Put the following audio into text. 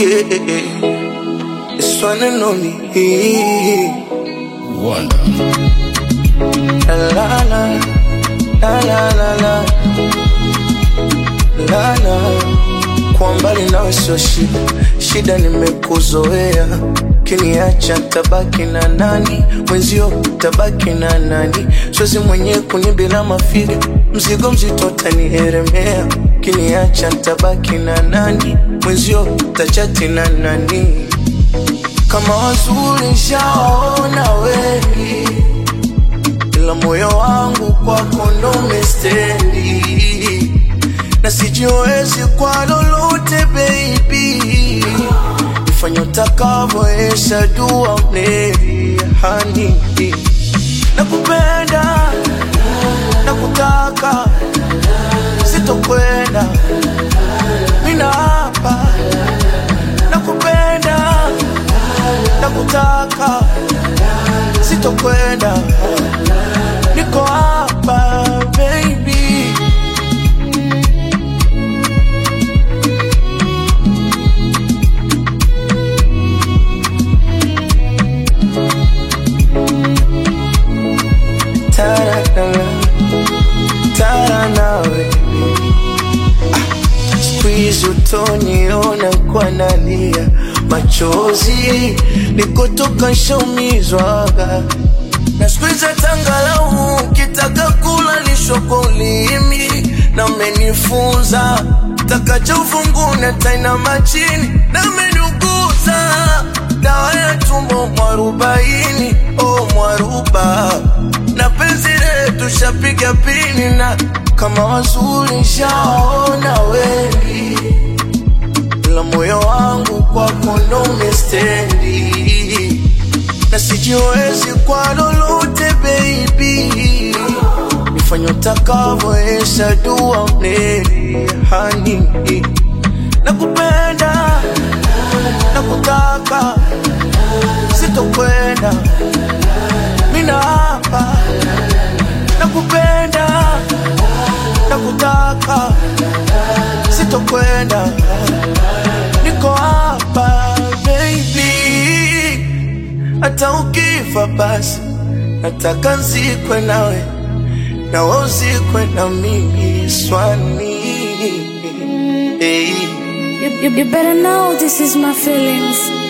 This one and only Wonder. La la la, la la la la, la la. Kwa mbali nawe sio shida, shida nimekuzoea. Kiniacha tabaki na nani, mwenzio tabaki na nani. Siwezi mwenye kunibila mafiga, mzigo mzito utanieremea. Kiniacha tabaki na nani, mwenzio tachati na nani. Kama wazuri shaona wengi, ila moyo wangu kwako ndo umestendi. Na sijiwezi kwa lolote baby, nifanye utakavyo, esha dua mneri hani. Nakupenda, nakutaka, sitokwenda, mina hapa. Nakupenda, nakutaka, sitokwenda, niko hapa baby. Tara nawe squeeze utoniona kwa nalia machozi nikotoka shaumizwaga. Na squeeze tangalau kitaka kula lisho kwa ulimi. Na umenifunza takacha ufungune taina machini. Na umenuguza dawa ya tumbo mwarubaini. Oh mwaruba na penzi letu shapiga pini. Na kama wazuri shaona wengi, ila moyo wangu kwako ndo umestendi. Na sijiwezi kwa lolote baby, nifanye utakavyo, esha dua mneri hani. Nakupenda, nakutaka, sitokwenda, mina hapa. Nakupenda, nakutaka, sitokwenda, niko hapa baby. Hata ukifa basi nataka nzikwe nawe, na wewe uzikwe na mimi swani. You better know this is my feelings.